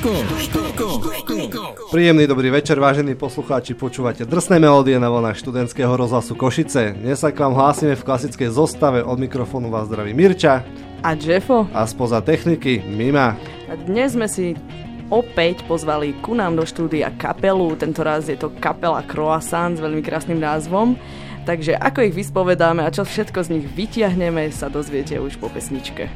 Príjemný dobrý večer, vážení poslucháči, počúvate drsné melódie na vlnách študentského rozhlasu Košice. Dnes sa k vám hlásime v klasickej zostave, od mikrofónu vás zdraví Mirča a Jeffo a spoza techniky Mima. A dnes sme si opäť pozvali ku nám do štúdia kapelu, tentoraz je to kapela Croissant s veľmi krásnym názvom. Takže ako ich vyspovedáme a čo všetko z nich vytiahneme, sa dozviete už po pesničke.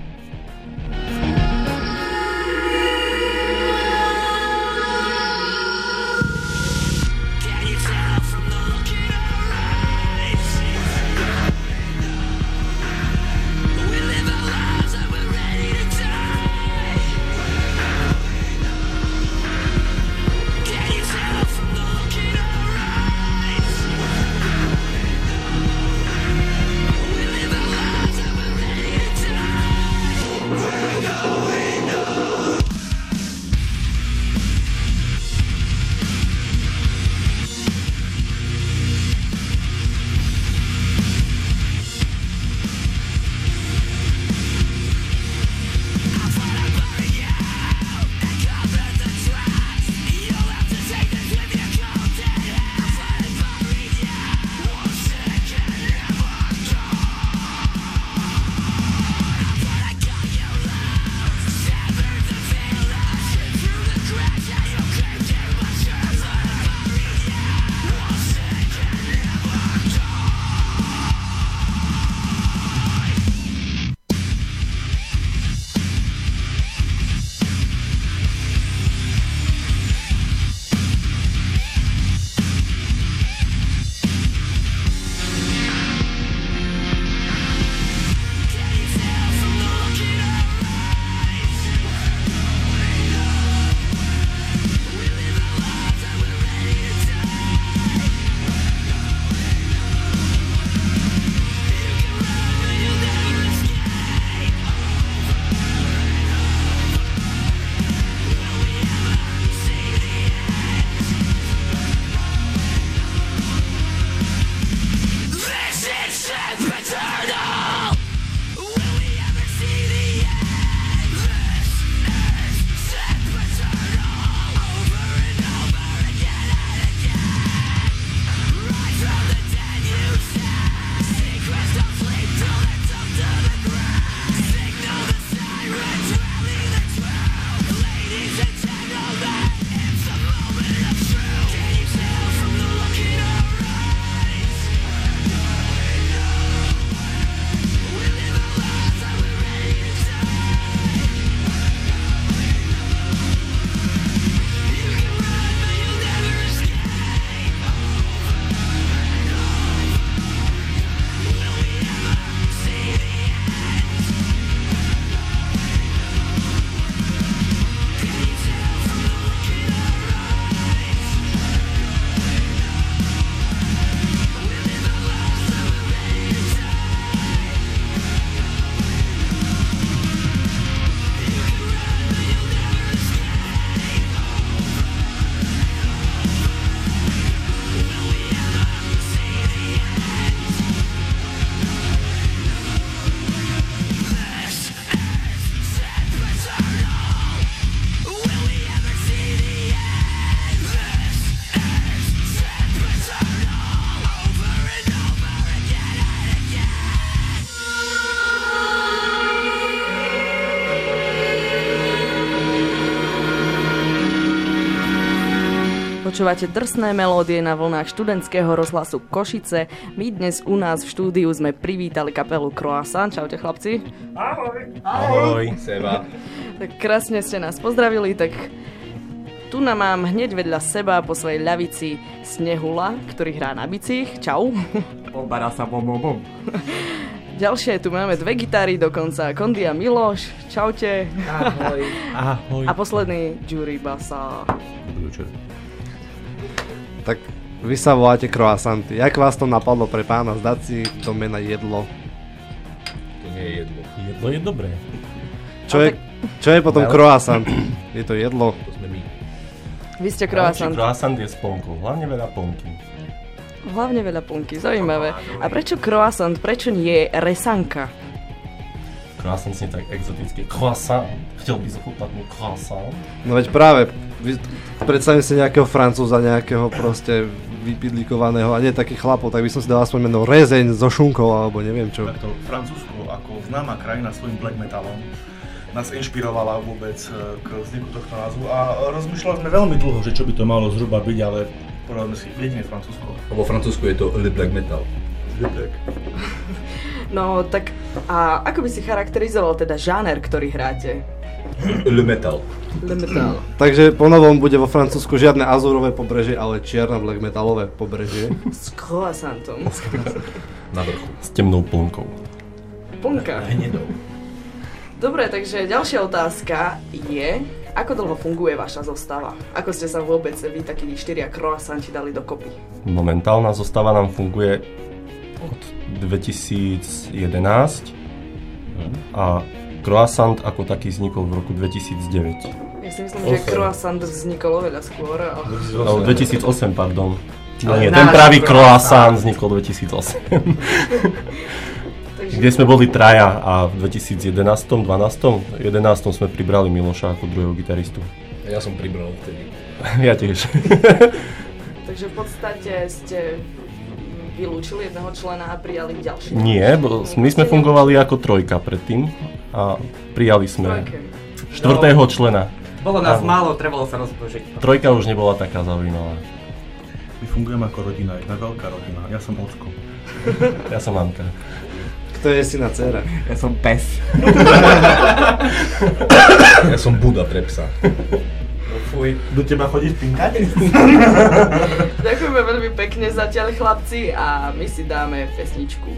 Počúvate drsné melódie na vlnách študentského rozhlasu Košice. My dnes u nás v štúdiu sme privítali kapelu Croissant. Čaute chlapci. Ahoj. Ahoj. Seba. Tak krásne ste nás pozdravili, tak tu nám mám hneď vedľa seba po svojej ľavici Snehula, ktorý hrá na bicích. Čau. Obarasa bom bom bom. Ďalšie tu máme dve gitary dokonca, Kondy a Miloš. Čaute. Ahoj. Ahoj. A posledný Jury Basa. Tak vy sa voláte Croissanty. Jak vás to napadlo pre pána zdať si do mena jedlo? To nie je jedlo. Jedlo je dobré. Čo je potom croissant? Je to jedlo? To sme my. Vy ste Croissant. Croissant je s ponkou. Hlavne veľa ponky. Hlavne veľa punky, zaujímavé. A prečo Croissant? Prečo nie Resanka? Croissant znie tak exoticky. Croissant. Chtěl bys ochutnať môj croissant? No veď práve, predstavím si nejakého Francúza, nejakého proste vypidlikovaného a nie takých chlapov, tak by som si dal aspoň meno rezeň so šunkou alebo neviem čo. Takto Francúzsko ako známa krajina svojím black metalom nás inšpirovala vôbec k vzniku tohto názvu a rozmýšľali sme veľmi dlho, že čo by to malo zhruba byť, ale povedali si jedine Francúzsko. Vo Francúzsku je to Le Black Metal. Le Black. No tak a ako by si charakterizoval teda žáner, ktorý hráte? Le Metal. Le metal. Takže ponovom bude vo Francúzsku žiadne azurové pobrežie, ale čierne black metalové pobrežie. S croissantom. Na vrchu. S temnou plnkou. Punka. Hnedou. Dobre, takže ďalšia otázka je, ako dlho funguje vaša zostava? Ako ste sa vôbec vy takí 4 croissanti dali dokopy? Momentálna zostava nám funguje od 2011 a Croissant ako taký vznikol v roku 2009. Ja si myslím, že croissant vznikol oveľa skôr. No, 2008, pardon. Ale Nie, náš ten pravý croissant. croissant vznikol 2008. Kde sme boli traja a v 2011, 11 sme pribrali Miloša ako druhého gitaristu. Ja som pribral vtedy. Ja tiež. Takže v podstate ste vylúčili jedného člena a prijali ďalšieho. Nie, my sme fungovali ako trojka predtým a prijali sme štvrtého člena. Bolo nás Áno. málo, trebalo sa rozbožiť. Trojka už nebola taká zaujímavá. My fungujeme ako rodina, jedna veľká rodina. Ja som ocko. Ja som mamka. Kto je syna dcera? Ja som pes. Ja som Buda pre psa. Fuj. Do teba chodíš pinkať? Ďakujeme veľmi pekne zatiaľ chlapci a my si dáme pesničku.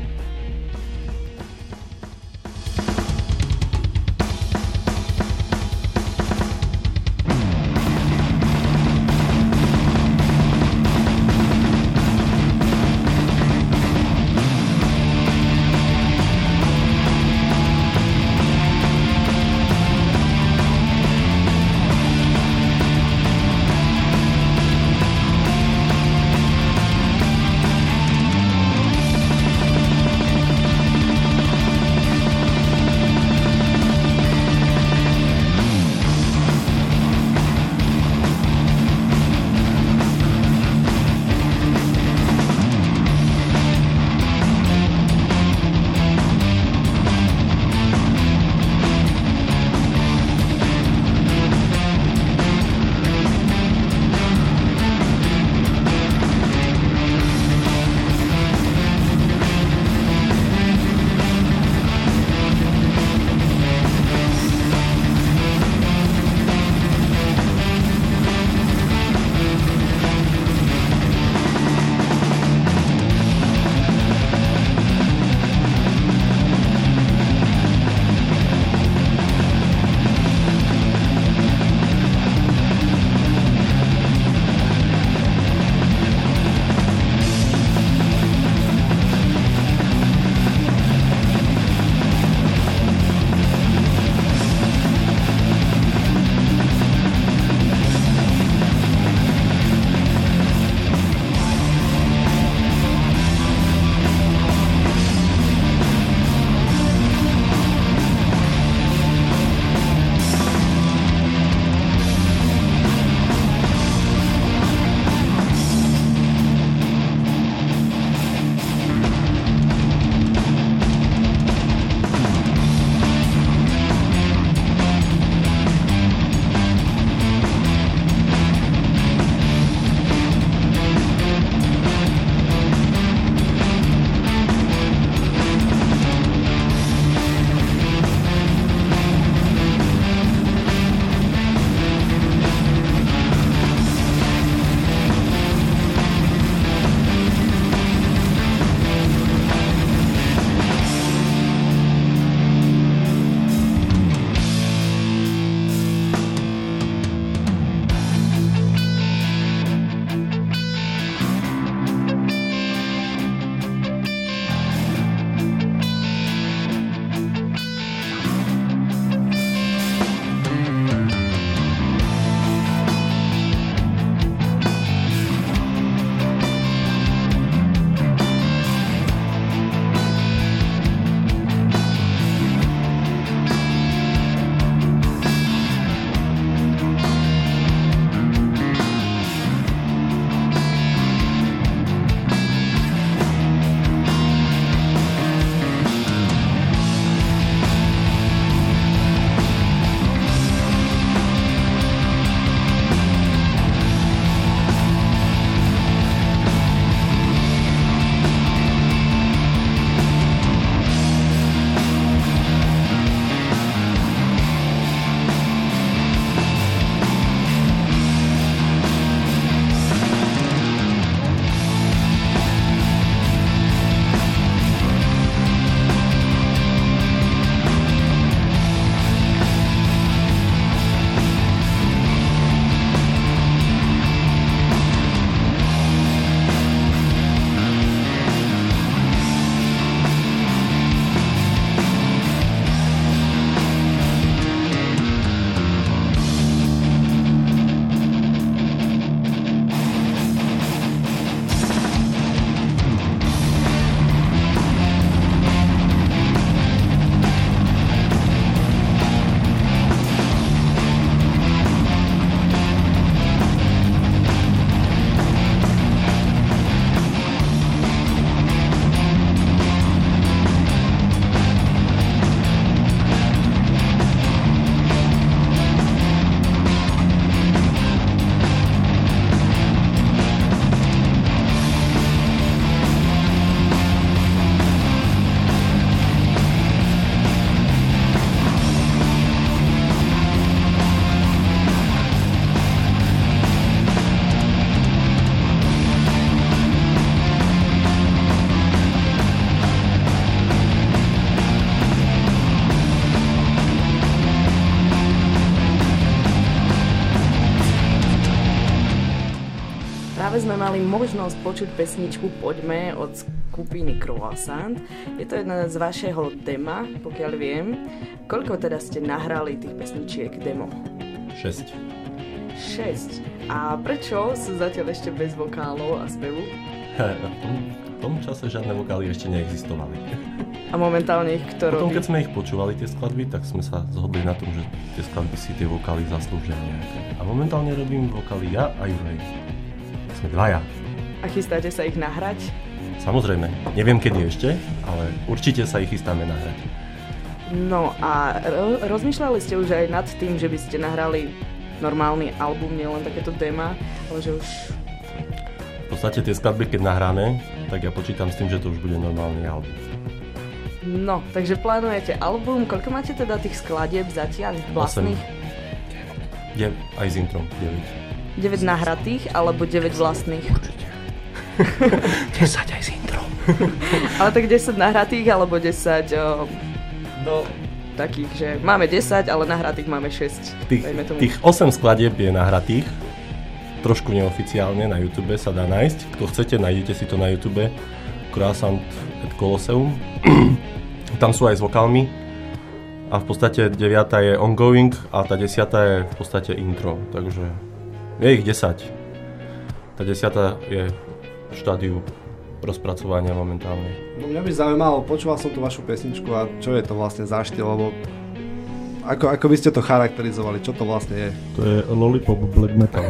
Práve sme mali možnosť počuť pesničku Poďme od skupiny Croissant. Je to jedna z vašeho dema, pokiaľ viem. Koľko teda ste nahrali tých pesničiek demo? 6. 6. A prečo sú zatiaľ ešte bez vokálov a spevu? V tom čase žiadne vokály ešte neexistovali. A momentálne ich kto Potom, robí? keď sme ich počúvali, tie skladby, tak sme sa zhodli na tom, že tie skladby si tie vokály zaslúžia nejaké. A momentálne robím vokály ja a Juraj. Sme dvaja. A chystáte sa ich nahrať? Samozrejme, neviem kedy ešte, ale určite sa ich chystáme nahrať. No a rozmýšľali ste už aj nad tým, že by ste nahrali normálny album, nielen takéto dema, ale že už... V podstate tie skladby, keď nahráme, tak ja počítam s tým, že to už bude normálny album. No, takže plánujete album, koľko máte teda tých skladieb zatiaľ vlastných? 8. Aj s introm, 9. 9 nahratých, alebo 9 vlastných? Určite. 10 aj s introm. Ale tak 10 nahratých, alebo 10 No, takých, že máme 10, ale nahratých máme 6. Tých 8 skladieb je nahratých, trošku neoficiálne, na YouTube sa dá nájsť. Kto chcete, nájdete si to na YouTube. Croissant et Colosseum. Tam sú aj s vokálmi. A v podstate 9. je ongoing a tá 10. je v podstate intro. Takže je ich 10. Tá 10. je v štádiu rozpracovania momentálne. No mňa by zaujímalo, počúval som tú vašu pesničku a čo je to vlastne za štýl, lebo ako by ste to charakterizovali, čo to vlastne je? To je lollipop black metal.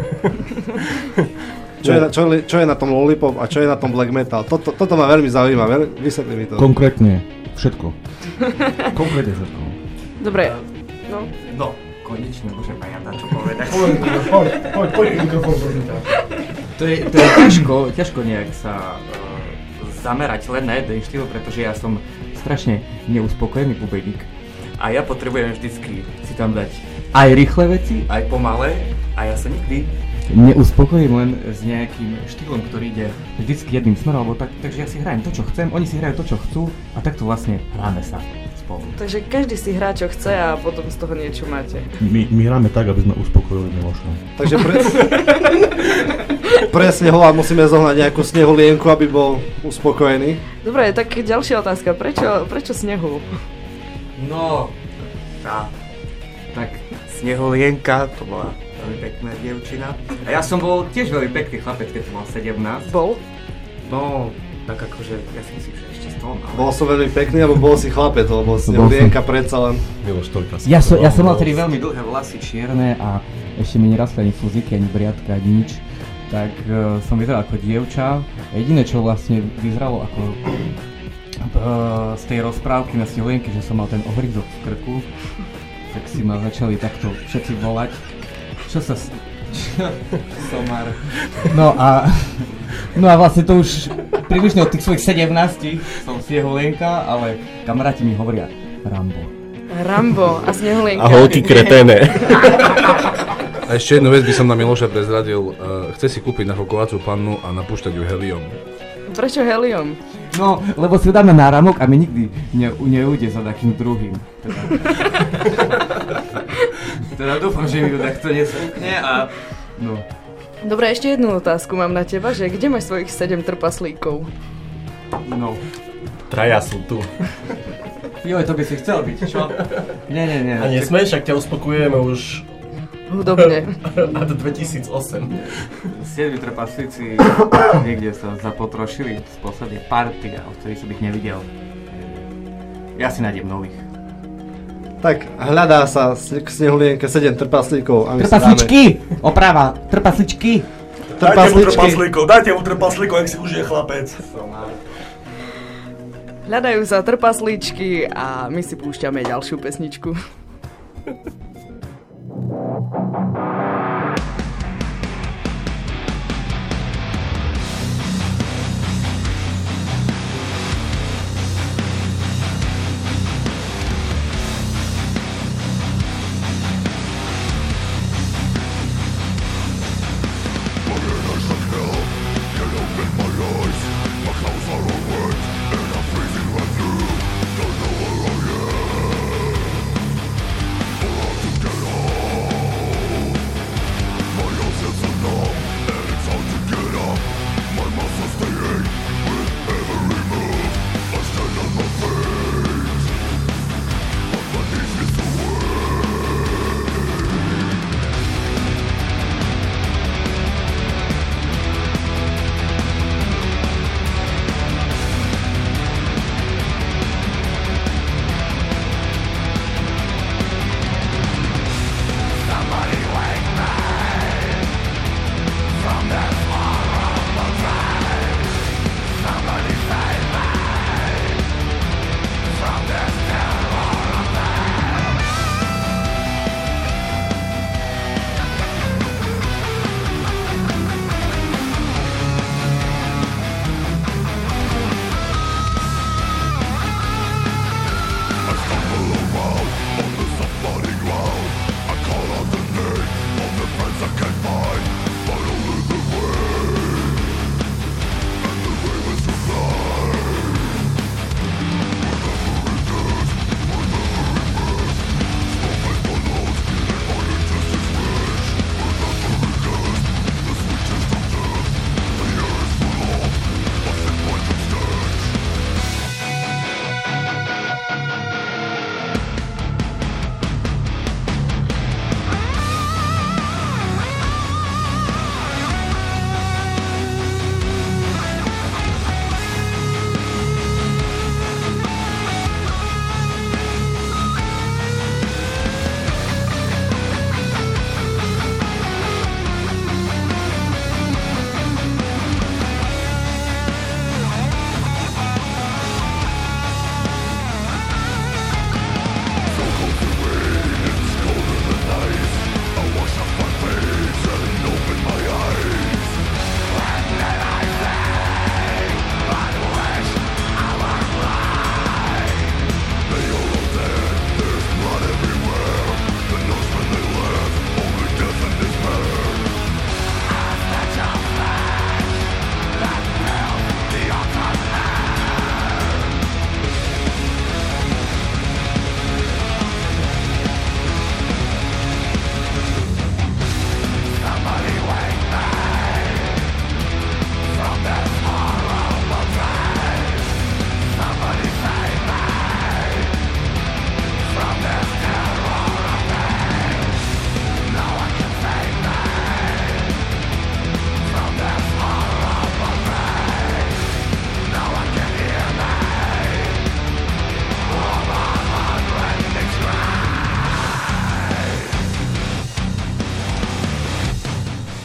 Čo je na tom lollipop a čo je na tom black metal? Toto ma veľmi zaujíma, vysvetli mi to. Konkrétne všetko. Konkrétne všetko. Dobre, no. no, konečne môžem aj ja čo povedať. Poď mikrofón. To je ťažko nejak sa zamerať len na jeden štýl, pretože ja som strašne neuspokojený bubeník. A ja potrebujem vždycky si tam dať aj rýchle veci, aj pomalé. A ja sa nikdy neuspokojím len s nejakým štýlom, ktorý ide vždycky jedným smerom, alebo takže ja si hrajem to, čo chcem, oni si hrajú to, čo chcú a takto vlastne hráme sa spolu. Takže každý si hrá, čo chce a potom z toho niečo máte. My hráme tak, aby sme uspokojili Miloša. Takže pre Snehola musíme zohnať nejakú snehulienku, aby bol uspokojený. Dobre, tak ďalšia otázka. Prečo Snehul? No, tak Sneholienka, to bola veľmi pekná dievčina. A ja som bol tiež veľmi pekný chlapec, keď som mal 17. Bol? No, tak akože, ja si myslím, že ešte stôl, ale... Bol som veľmi pekný, alebo bol si chlapec, lebo Snehulienka predsa len... Miloš Torka. Ja som mal tedy veľmi dlhé vlasy čierne a ešte mi nerastli ani fúziky, ani briadka, ani nič. Tak som vyzeral ako dievča. Jediné, čo vlastne vyzeralo ako z tej rozprávky na Sneholienke, že som mal ten ohryzok v krku, tak si ma začali takto všetci volať. Čo Somar. No a vlastne to už približne od tých svojich 17 som Sneholienka, ale kamaráti mi hovoria Rambo a Sneholienka. A holky kreténe. A ešte jednu vec by som na Miloša prezradil. Chce si kúpiť nafokovaciu pannu a napúšťať ju heliom. Prečo helium? No, lebo si dáme náramok a mi nikdy neujde za takým druhým. Teda dúfam, že mi to takto nesúkne a... No. Dobre, ešte jednu otázku mám na teba, že kde máš svojich 7 trpaslíkov? No. Traja sú tu. Joj, to by si chcel byť, čo? Nie. A nesmej, však ťa uspokojujeme už hudobne. od 2008. 7 trpaslíci niekde sa zapotrošili z poslednej party a odtedy som ich nevidel. Ja si nájdem nových. Tak, hľadá sa k Snehulienke 7 trpaslíkov a my Trpasličky! Oprava! Trpasličky! Dajte mu trpaslíkov, ak si už je chlapec. Hľadajú sa trpaslíčky a my si púšťame ďalšiu pesničku.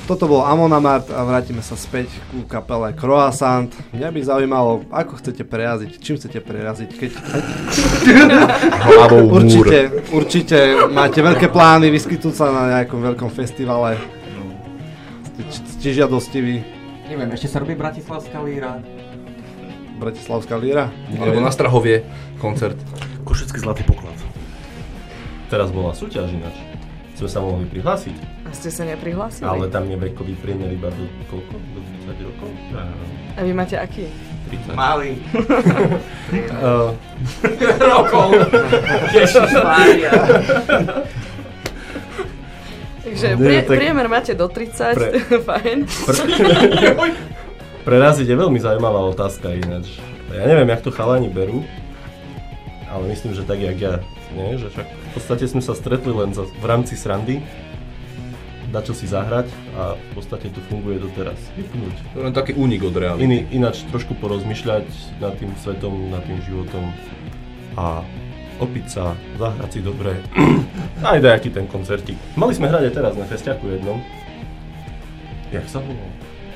Toto bol Amon Amarth a vrátime sa späť ku kapele Croissant. Mňa by zaujímalo, ako chcete preraziť, čím chcete preraziť, keď... Určite máte veľké plány vyskytnúť sa na nejakom veľkom festivale. Ste žiadostiví. Neviem, ešte sa robí Bratislavská líra. Bratislavská líra? Alebo na Strahovie koncert. Košický zlatý poklad. Teraz bola súťaž ináč. Sme sa mohli prihlásiť. A ste sa neprihlásili? Ale tam je vekový priemer iba do koľko? Do 30 rokov? A vy máte aký? 30. Malý. Rokov. Ježišmária. Takže priemer máte do 30, fajn. Preraziť je veľmi zaujímavá otázka ináč. Ja neviem, jak to chalani berú, ale myslím, že tak, jak ja. Nie? Že však v podstate sme sa stretli len v rámci srandy, dačo si zahrať a v podstate to funguje doteraz. Vypnúť. To je len taký únik od reality. Ináč trošku porozmýšľať nad tým svetom, nad tým životom a opiť sa, zahrať si dobre. Aj dajaký ten koncertík. Mali sme hrať aj teraz na festiaku jednom. Jak sa volal?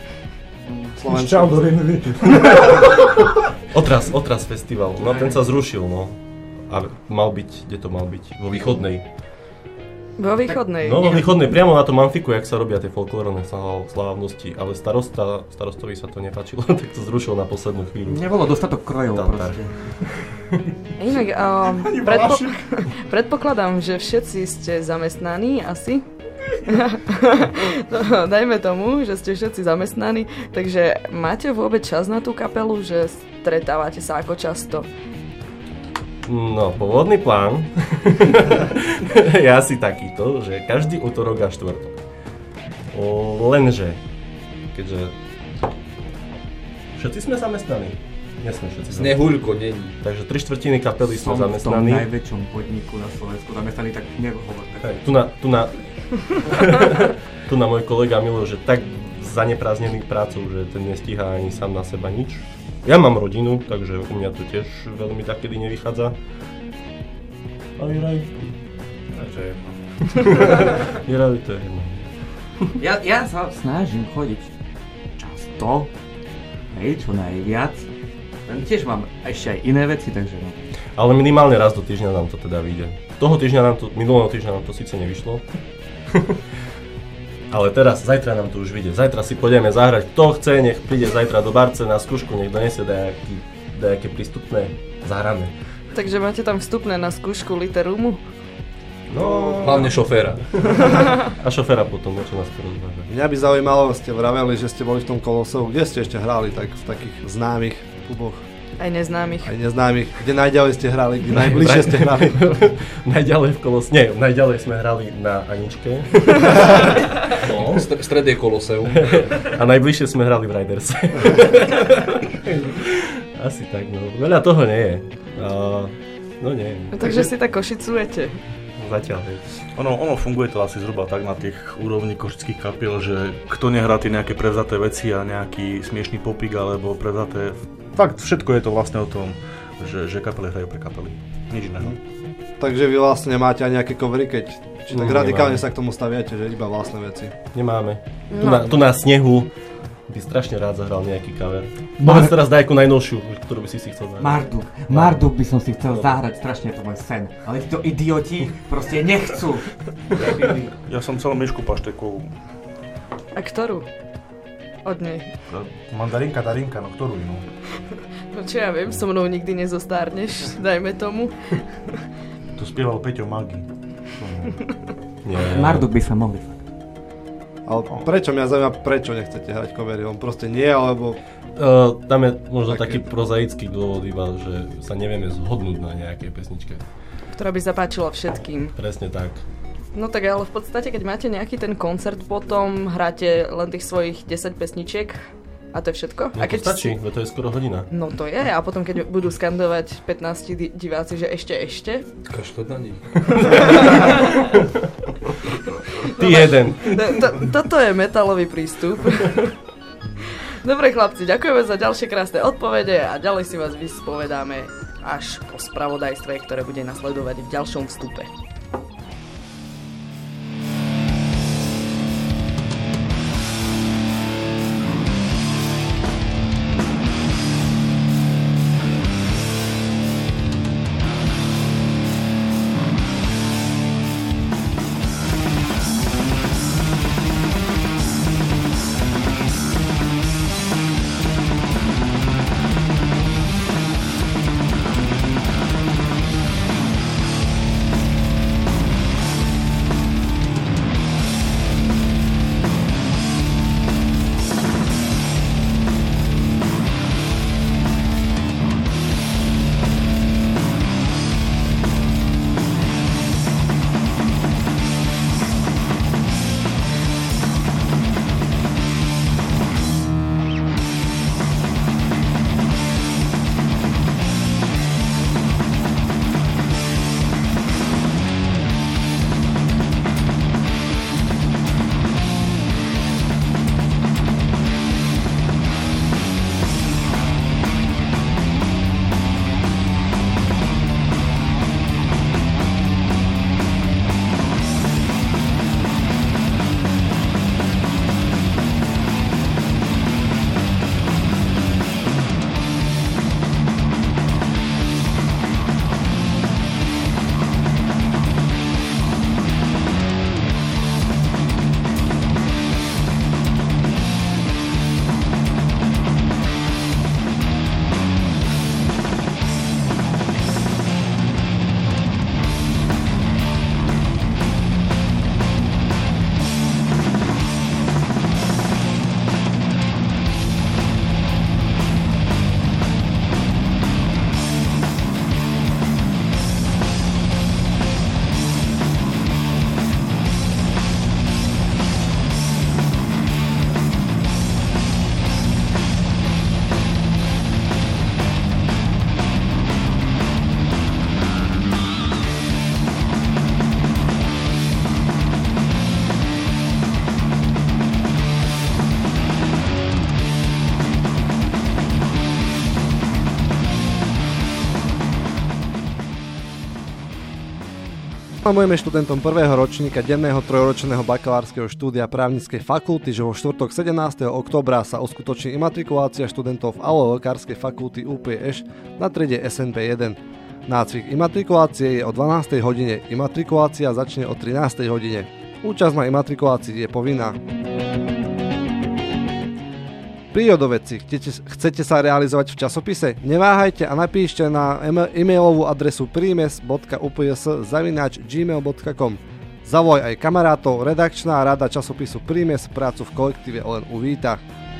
Otras festival. No ten sa zrušil, no. A mal byť, kde to mal byť? Vo Východnej. Vo Východnej? No vo Východnej, priamo na tom amfiku, jak sa robia tie folklórne slávnosti, ale starostovi sa to nepáčilo, tak to zrušil na poslednú chvíľu. Nebolo dostatok krojov proste. Inak, predpokladám, že všetci ste zamestnaní asi. No, dajme tomu, že ste všetci zamestnaní, takže máte vôbec čas na tú kapelu, že stretávate sa ako často? No, pôvodný plán je asi takýto, že každý utorok a štvrtok. Lenže, keďže všetci sme zamestnaní. Nie sme všetci zamestnaní. Snehuľko není. Takže 3/4 kapely sme zamestnaní. Som v tom najväčšom podniku na Slovensku zamestnaný, tak nehovor. Tu na môj kolega Milo, že tak zaneprázdnený prácou, že ten nestíha ani sám na seba nič. Ja mám rodinu, takže u mňa to tiež veľmi takedy nevychádza. A Jiraj? To je jedno. Jiraj, to je jedno. Ja sa snažím chodiť často, čo najviac. Tiež mám ešte aj iné veci, takže no. Ale minimálne raz do týždňa nám to teda vyjde. Minulého týždňa nám to síce nevyšlo. Ale zajtra nám to už vyjde. Zajtra si pôjdeme zahrať. Kto chce, nech príde zajtra do Barce na skúšku, nech donesie dajaké prístupné, zahráme. Takže máte tam vstupné na skúšku literumu? No, hlavne šoféra. A šoféra potom, čo nás porozváža. Mňa by zaujímalo, ste vraveli, že ste boli v tom Koloseu. Kde ste ešte hrali, tak v takých známych kluboch? Aj neznámych. Kde najďalej ste hrali, kde najbližšie ste hrali? Najďalej v Kolose. Nie, najďalej sme hrali na Aničke. No, stred je Koloseum. A najbližšie sme hrali v Riderse. Asi tak, no. Veľa toho nie je. No nie. Takže si tak košicujete. Zatiaľ. Ono funguje to asi zhruba tak na tých úrovni košických kapiel, že kto nehrá tie nejaké prevzaté veci a nejaký smiešný popík alebo prevzaté... Fakt, všetko je to vlastne o tom, že kapely hrajú pre kapely. Nič iného. Takže vy vlastne máte aj nejaké covery, keď či tak radikálne sa k tomu staviate, že iba vlastné veci. Nemáme. Tu na snehu by strašne rád zahral nejaký cover. Povedz teraz daj akú najnovšiu, ktorú by si chcel zahrať. Marduk by som si chcel zahrať, strašne je to môj sen. Ale títo idioti proste nechcú. Ja som chcel Myšku Paštekovú. A ktorú? Od nej. Mandarinka, Darinka, no ktorú inú? No čo ja viem, so mnou nikdy nezostárneš, dajme tomu. To spieval Peťo Magi. Marduk by sa mohli. Ale prečo? Mňa zaujíma, prečo nechcete hrať covery? On proste nie, alebo... Tam je možno taký prozaický dôvod iba, že sa nevieme zhodnúť na nejakej pesničke. Ktorá by zapáčila všetkým. Presne tak. No tak ale v podstate, keď máte nejaký ten koncert potom, hráte len tých svojich 10 pesničiek a to je všetko? No a keď to stačí, to je skoro hodina. No to je, a potom keď budú skandovať 15 diváci, že ešte. Kašľať na nich. Ty jeden. Toto je metalový prístup. Dobre chlapci, ďakujeme za ďalšie krásne odpovede a ďalej si vás vyspovedáme až po spravodajstve, ktoré bude nasledovať v ďalšom vstupe. Oznamujeme študentom prvého ročníka denného trojročného bakalárskeho štúdia právnickej fakulty, že vo štvrtok 17. októbra sa uskutoční imatrikulácia študentov v aule lekárskej fakulty UPŠ na triede SNP 1. Nácvik imatrikulácie je o 12. hodine, imatrikulácia začne o 13. hodine. Účasť na imatrikulácii je povinná. Prírodovedci, chcete sa realizovať v časopise? Neváhajte a napíšte na e-mailovú adresu primes.ups@gmail.com. Zavolaj aj kamarátov, redakčná rada časopisu Prímes prácu v kolektíve len uvíta.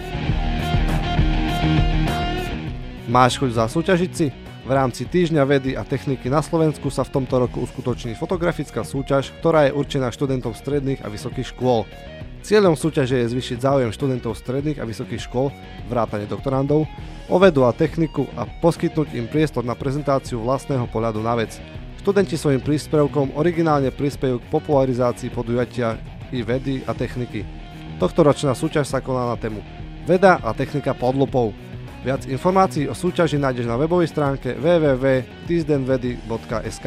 Máš chuť zasúťažiť si? V rámci Týždňa vedy a techniky na Slovensku sa v tomto roku uskutoční fotografická súťaž, ktorá je určená študentom stredných a vysokých škôl. Cieľom súťaže je zvýšiť záujem študentov stredných a vysokých škôl, vrátane doktorandov, o vedu a techniku a poskytnúť im priestor na prezentáciu vlastného pohľadu na vec. Študenti svojim príspevkom originálne prispejú k popularizácii podujatia i vedy a techniky. Tohtoročná súťaž sa koná na tému Veda a technika pod lupou. Viac informácií o súťaži nájdeš na webovej stránke www.týzdenvedy.sk.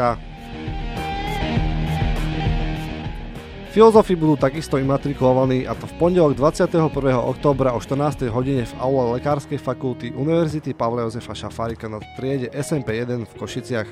Filozofi budú takisto imatrikulovaní, a to v pondelok 21. októbra o 14. hodine v aule lekárskej fakulty Univerzity Pavla Jozefa Šafárika na triede SMP 1 v Košiciach.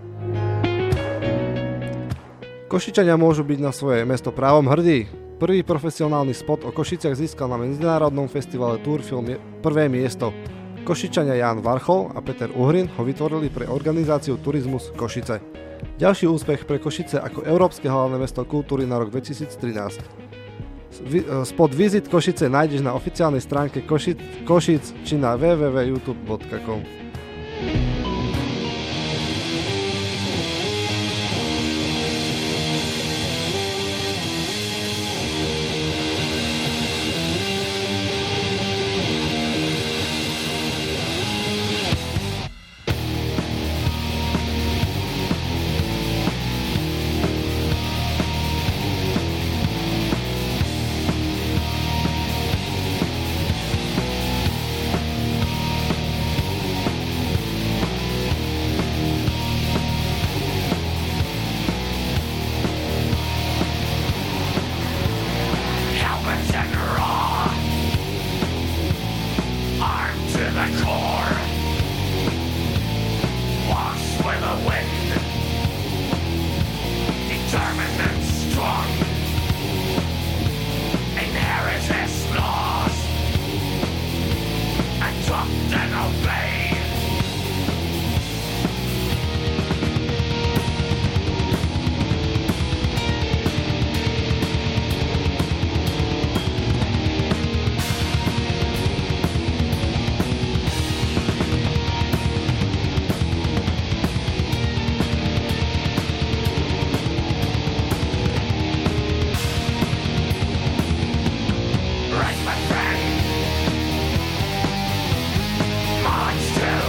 Košičania môžu byť na svoje mesto právom hrdí. Prvý profesionálny spot o Košiciach získal na medzinárodnom festivale Turfilm prvé miesto. Košičania Ján Varchol a Peter Uhrin ho vytvorili pre organizáciu Turizmus Košice. Ďalší úspech pre Košice ako Európske hlavné mesto kultúry na rok 2013. Spot Visit Košice nájdeš na oficiálnej stránke Košic či na www.youtube.com. Monster!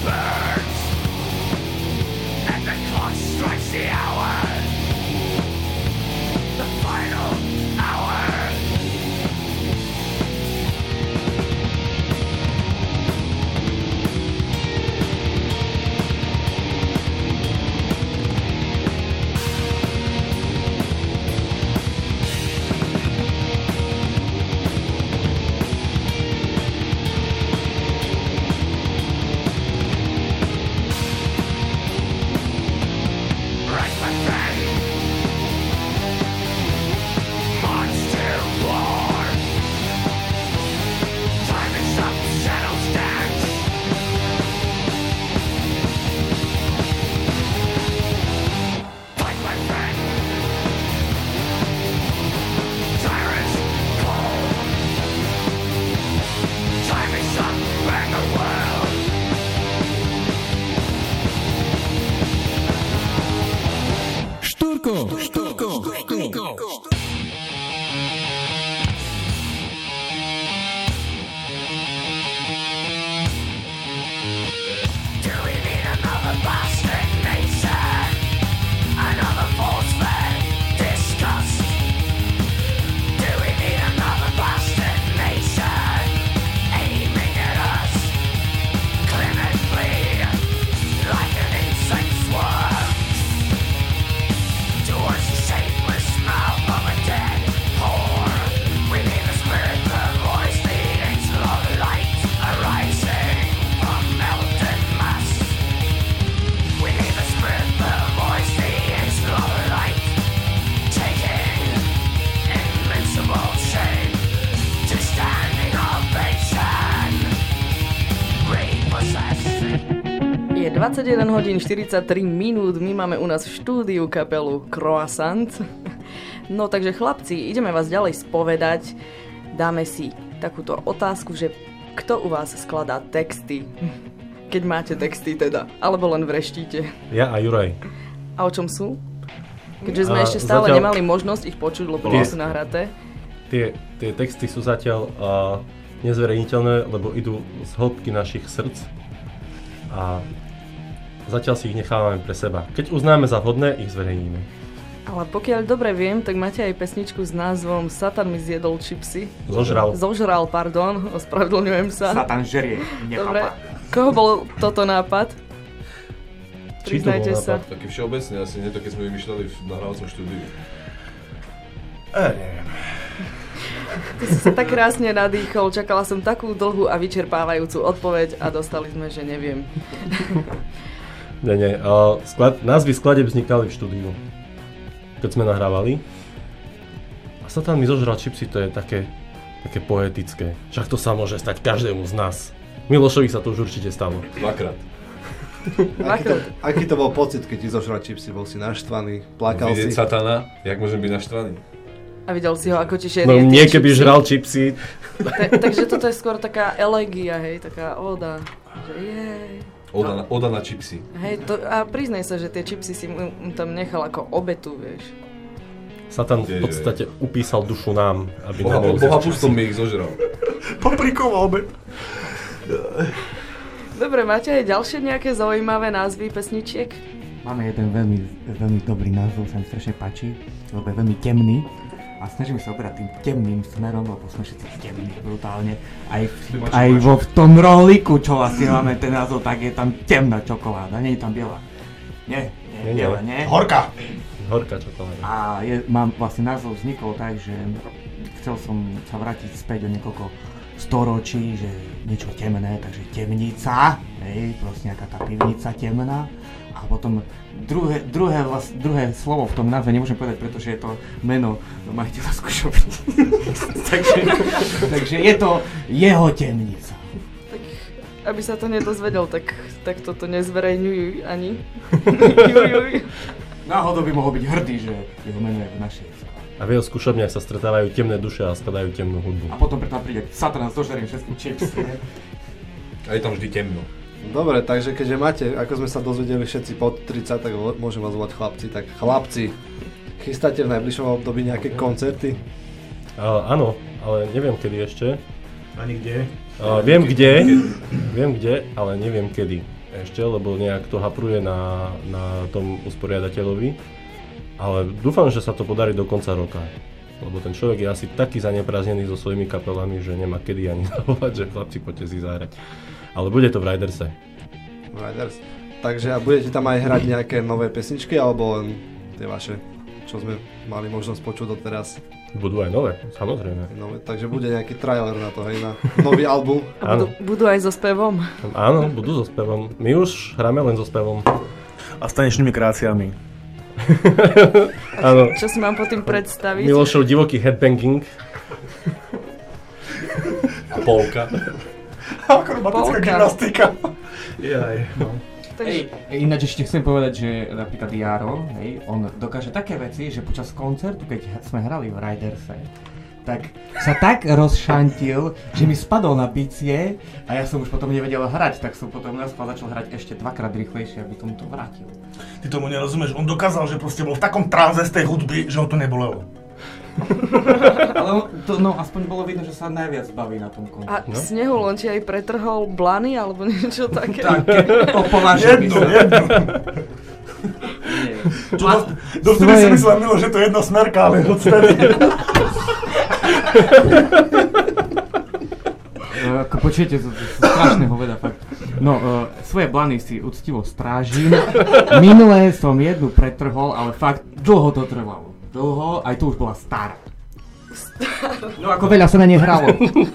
Je 21 hodín 43 minút, my máme u nás v štúdiu kapelu Croissant. No takže chlapci, ideme vás ďalej spovedať. Dáme si takúto otázku, že kto u vás skladá texty? Keď máte texty teda, alebo len vreštíte. Ja a Juraj. A o čom sú? Keďže sme ešte stále nemali možnosť ich počuť, lebo nie sú nahraté. Tie texty sú zatiaľ nezverejniteľné, lebo idú z hĺbky našich srdc. A zatiaľ si ich nechávame pre seba. Keď uznáme za vhodné, ich zverejníme. Ale pokiaľ dobre viem, tak máte aj pesničku s názvom Satan mi zjedol čipsy. Zožral, pardon, ospravedlňujem sa. Satan žerie, dobre, koho bol toto nápad? Priznajte sa. Taký všeobecný, asi nie to, keď sme vymýšľali v nahrávacom štúdiu. Neviem. Ty si sa tak krásne nadýchol, čakala som takú dlhú a vyčerpávajúcu odpoveď a dostali sme, že neviem. Nie. Názvy skladieb vznikali v štúdiu, keď sme nahrávali. A Satan mi zožral čipsy, to je také poetické. Však to sa môže stať každému z nás. Milošovi sa to už určite stalo. Dvakrát. Aký to bol pocit, keď ti zožral čipsy? Bol si naštvaný? Plakal si? Vidieť Satana, jak môžem byť naštvaný? A videl si ho, ako ti šerie tie čipsy? No nie, keby žral čipsy. Takže toto je skôr taká elegia, hej, taká óda. Že jej. Óda na čipsy. Hej, a priznaj sa, že tie čipsy si tam nechal ako obetu, vieš. Satan v podstate upísal dušu nám, aby Boha pustom mi ich zožral. Papriková obed. Dobre, máte aj ďalšie nejaké zaujímavé názvy pesničiek? Máme jeden veľmi dobrý názov, sa mi strašne páči, lebo je veľmi temný. A snažíme sa oberať tým temným smerom, lebo sme všetci temní brutálne. Aj vo v tom rohlíku, čo vlastne máme ten názov, tak je tam temná čokoláda, nie je tam biela. Nie, biela, nie? Horká čokoláda. A vlastne názov vznikol tak, že chcel som sa vrátiť späť o niekoľko storočí, že niečo temné, takže temnica, proste nejaká tá pivnica temná. A potom druhé slovo v tom názve nemôžem povedať, pretože je to meno majiteľa skúšovny. takže je to jeho temnica. Tak, aby sa to nedozvedel, tak toto nezverejňuj ani. Náhodou by mohol byť hrdý, že jeho meno je v našej. A v jeho skúšobniach sa stretávajú temné duše a skladajú temnú hudbu. A potom preto príde Satan s dožerím všetkým chips. A je tam vždy temno. Dobre, takže keďže máte, ako sme sa dozvedeli všetci pod 30, tak môžem vás volať chlapci. Tak chlapci, chystáte v najbližšom období nejaké koncerty? Áno, ale neviem kedy ešte. Ani kde? Viem kde, ale neviem kedy. ešte, lebo nejak to hapruje na tom usporiadateľovi. Ale dúfam, že sa to podarí do konca roka. Lebo ten človek je asi taký zaneprázdnený so svojimi kapelami, že nemá kedy ani zavolať, že chlapci, poďte si zahrať. Ale bude to v Riderse. Riders. Takže a budete tam aj hrať nejaké nové pesničky, alebo len tie vaše, čo sme mali možnosť počuť doteraz? Budú aj nové, samozrejme. Nové, takže bude nejaký trailer na to, hej, na nový album. A budú aj so spevom? Áno, budú so spevom. My už hráme len so spevom. A s tanečnými kreáciami. Áno. Čo si mám po tým predstaviť? Milošov divoký headbanging. A polka. Akrobatická gymnastika. Jaj. No. Hej, ináč ešte chcem povedať, že napríklad Jaro, hej, on dokáže také veci, že počas koncertu, keď sme hrali v Riderse, tak sa tak rozšantil, že mi spadol na bicie a ja som už potom nevedel hrať, tak som potom začal hrať ešte dvakrát rýchlejšie, aby som to vrátil. Ty tomu nerozumieš, on dokázal, že proste bol v takom tranze z tej hudby, že ho to nebolelo. Ale to, no, aspoň bolo vidno, že sa najviac baví na tom koncertu. A Snehul, on ti aj pretrhol blany alebo niečo také? Také, opovážne by Jednu. Dovtedy si myslel, Milo, že to je jedna smerka, ale odstedy. Ako počujete, to strašného veda, fakt. No, svoje blany si úctivo strážim. Minulé som jednu pretrhol, ale fakt dlho to trvalo. Dlho, aj to už bola stará. No ako veľa sa na nej hralo.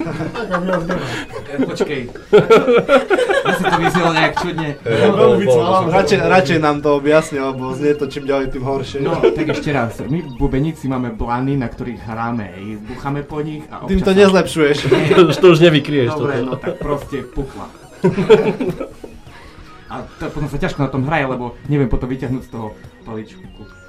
Počkej. Asi to vyzelo nejak čudne. Radšej nám to objasni, lebo znie to čím ďalej tým horšie. No, tak ešte raz. My bubeníci máme blany, na ktorých hráme. Búchame po nich a občas... Tým to nezlepšuješ. To už nevykrieš. Dobre, no tak proste pukla. A to potom sa ťažko na tom hraje, lebo neviem potom vyťahnuť z toho paličku.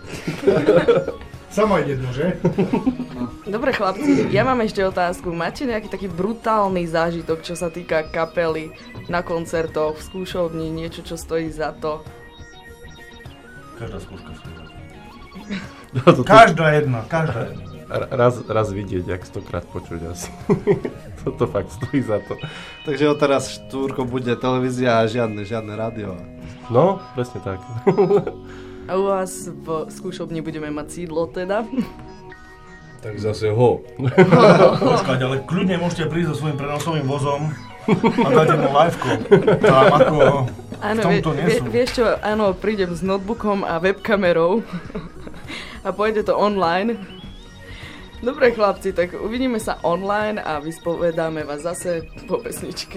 Samo je jedno, že? Dobre chlapci, ja mám ešte otázku. Máte nejaký taký brutálny zážitok, čo sa týka kapely na koncertoch, v skúšovni, niečo, čo stojí za to? Každá skúška stojí za to. Každá jedna. Raz vidieť, jak 100-krát počuť asi. Toto fakt stojí za to. Takže odteraz štúrko bude televízia a žiadne rádio. No, presne tak. A u vás v skúšovni budeme mať sídlo teda? Tak zase ho. Počkať, ale kľudne môžete prísť so svojím prenosovým vozom a dať jedno liveko. Tam ako v tomto nie sú. Vieš čo, áno, prídem s notebookom a webkamerou a pôjde to online. Dobre chlapci, tak uvidíme sa online a vyspovedáme vás zase po pesničke.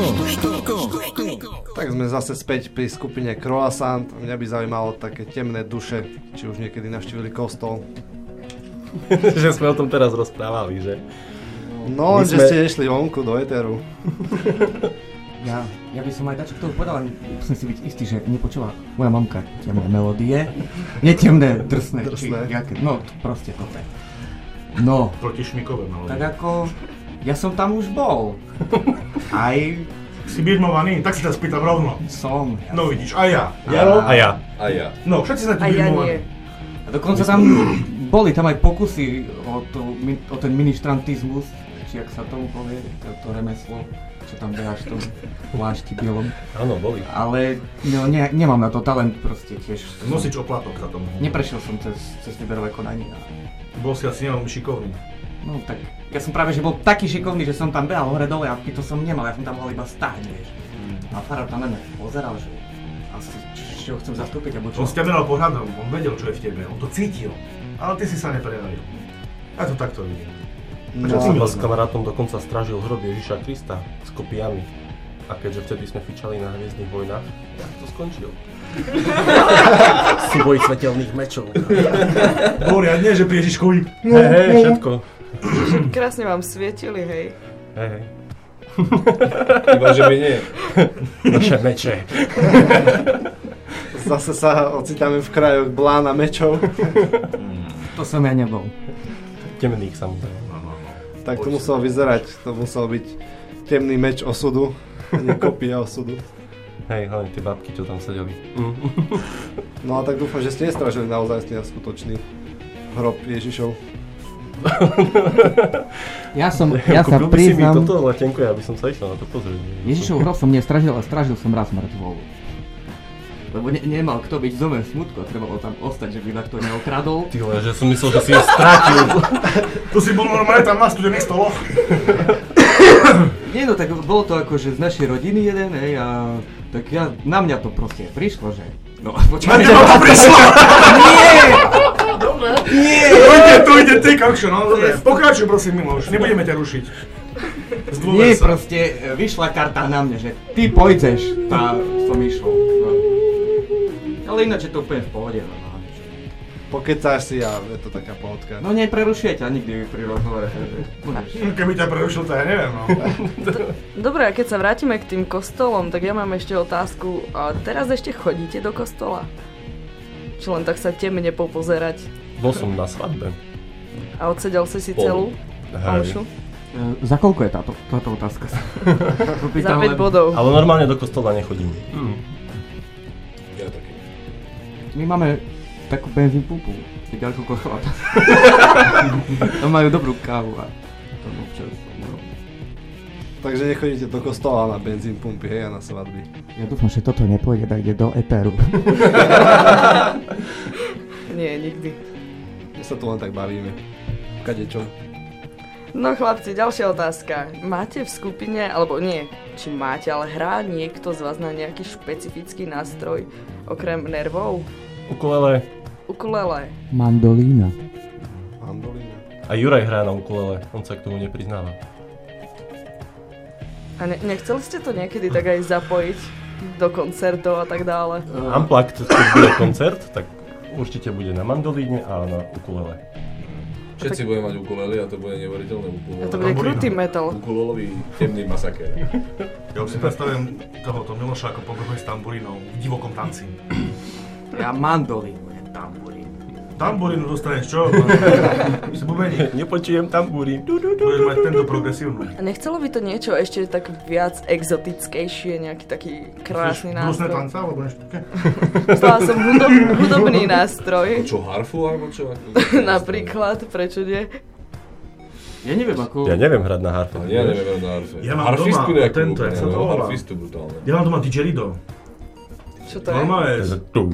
Tak sme zase späť pri skupine Croissant. Mňa by zaujímalo také temné duše, či už niekedy navštívili kostol. Že sme o tom teraz rozprávali, že? No, že ste nešli vonku do éteru. Ja by som aj dačo k tomu povedal, ale musím si byť istý, že nepočula moja mamka temné melódie. Netemné, drsné. No, proste toto. No. Protišmikové melódie. Tak ako, ja som tam už bol. Aj... Si birmovaný? Tak si ťa spýtam rovno. Som. Ja. No vidíš, a ja. Jaro? A ja. A ja. No, všetci sme tu A ja birmovaní. nie. A dokonca tam boli tam aj pokusy o ten ministrantizmus, či jak sa tomu povie, to remeslo, čo tam behaš v tom plášti bielom. Áno, boli. Ale no, nemám na to talent proste tiež. Nosič oplatok za tomu. Neprešiel som cez výberové konanie. Bol si asi neveľmi šikovný. No tak, ja som práve že bol taký šikovný, že som tam behal hore dole a to som nemal, ja som tam mohol iba stáť, vieš. A farár tam na mňa pozeral, že asi či ho chcem zastúpiť, alebo čo. On ste meral pohľadom, on vedel, čo je v tebe, on to cítil. Ale ty si sa neprejavil. Ja to takto vidím. Ja som s kamarátom dokonca strážil hrob Ježiša Krista s kopiami. A keďže vtedy sme fičali na Hviezdnych vojnách, tak to skončil. Súboj svetelných mečov. Poriadne, že pri Ježiškovi. Hej, všetko. Krásne vám svietili, hej. Hej. Iba, že by nie. Naše meče. Zase sa ocitáme v krajoch blán a mečov. To som ja nebol. Temných samozrejme. Tak to muselo vyzerať, to musel byť temný meč osudu, a nie kopia osudu. Hej, hlavne tie babky, čo tam sedeli. No a tak dúfam, že ste nestražili naozaj skutočný hrob Ježišov. Ja sa Kúpil by si mi priznám, toto letenku, ja by som sa išiel na to pozrieť. Ježišov hrob som nestražil, ale stražil som raz mŕtvolu. Lebo nemal kto byť v dome v smutku a trebalo tam ostať, že by na to neokradol. Ty vole, že som myslel, že si ju strátil. Tu si bol normálne tam na studených stoloch. Nie no, tak bolo to akože z našej rodiny jeden, hej, a tak na mňa to proste prišlo, že... No, počkaj. Na teba to prišlo! Nie! Dobre. Nie! Tu ide ty, kokšo, no dobre. Pokračuj prosím, Miloš, nebudeme ťa rušiť. Nie, proste vyšla karta na mne, že ty pôjdeš, tá som išiel. No. Ale ináč je to úplne v pohode, no. Pokecáš si a je to taká pohodka. No neprerušuje ťa nikdy pri rozhovore, že môžeš. Keby ťa prerušil, to ja neviem, no. Dobre, a keď sa vrátime k tým kostolom, tak ja mám ešte otázku. A teraz ešte chodíte do kostola? Či len tak sa temne popozerať? Bol som na svadbe. A odsedel si celú omšu? Za koľko je táto otázka? Za 5 bodov. Ale normálne do kostola nechodím. Ja taký. My máme takú benzín pumpu, ďaleko kostola. Tam majú dobrú kávu a tam občas. No. Takže nechodíte do kostola na benzín pumpy, hej, a na svadby. Ja dúfam, že toto nepôjde tak ide do eteru. Nie, nikdy. My sa tu len tak bavíme. Kadečo. No chlapci, ďalšia otázka. Máte v skupine, alebo nie, či máte, ale hrá niekto z vás na nejaký špecifický nástroj, okrem nervov? Ukulele. Mandolína. Mandolína. A Juraj hrá na ukulele, on sa k tomu nepriznáva. A nechceli ste to niekedy tak aj zapojiť do koncertov a tak dále? Unplugged, keď bude koncert, tak určite bude na mandolíne a na ukulele. Všetci budeme mať ukulele a to bude neuveriteľné ukulele. A to bude krutý metal. Ukulelový temný masakér. Ja už si predstavujem tohoto Miloša ako pogohoj s tamburínou v divokom tanci. Ja mandolínu, nie tamburín. Tamburínu dostaneš čo? Si bubeník. Nepočujem tambúry. Budeš mať tento progresívnu. A nechcelo by to niečo ešte tak viac exotickejšie, nejaký taký krásny Brusné nástroj? tanca alebo niečo také? Myslela som hudobný nástroj. Čo, harfu alebo čo? Napríklad, prečo nie? Ja neviem ako... Ja neviem hrať na harfe. Ja neviem hrať na harfe. Ja mám Harfistu doma nejakú tento, jak sa to volá? Harfistu brutálne. Ja mám doma didgeridoo. Čo to je? Normálne.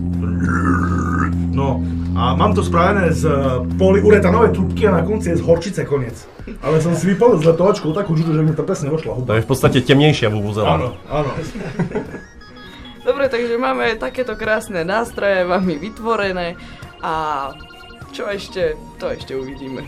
No a mám to spravené z polyuretanové trubky a na konci je z horčice koniec. Ale som si vypal z letovačkou takú žužu, že mi to presne došla huba. To je v podstate temnejšia vuvuzela. Áno, áno. Dobre, takže máme takéto krásne nástroje, vami vytvorené a čo ešte, to ešte uvidíme.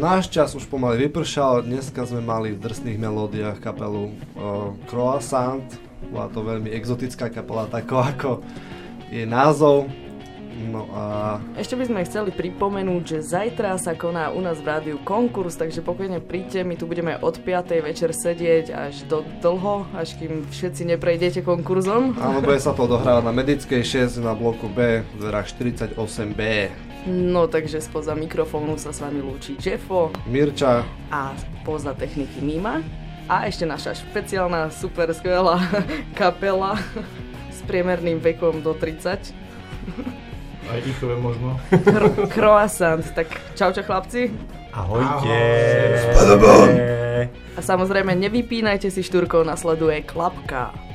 náš čas už pomaly vypršal, dneska sme mali v drsných melódiách kapelu Croissant, bola to veľmi exotická kapela, tako ako jej názov. No a... Ešte by sme chceli pripomenúť, že zajtra sa koná u nás v rádiu konkurs, takže pokojne príďte, my tu budeme od 5. večer sedieť až do dlho, až kým všetci neprejdete konkurzom. Áno, bude sa to odohrávať na Medickej 6 na bloku B, v dverách 48B. No takže spoza mikrofónu sa s vami lúči Jeffo, Mirča a spoza techniky Mima a ešte naša špeciálna, super skvelá kapela s priemerným vekom do 30. Aj Ichové možno. Croissant, tak čaute chlapci. Ahojte. A samozrejme nevypínajte si štúrkou, nasleduje Klapka.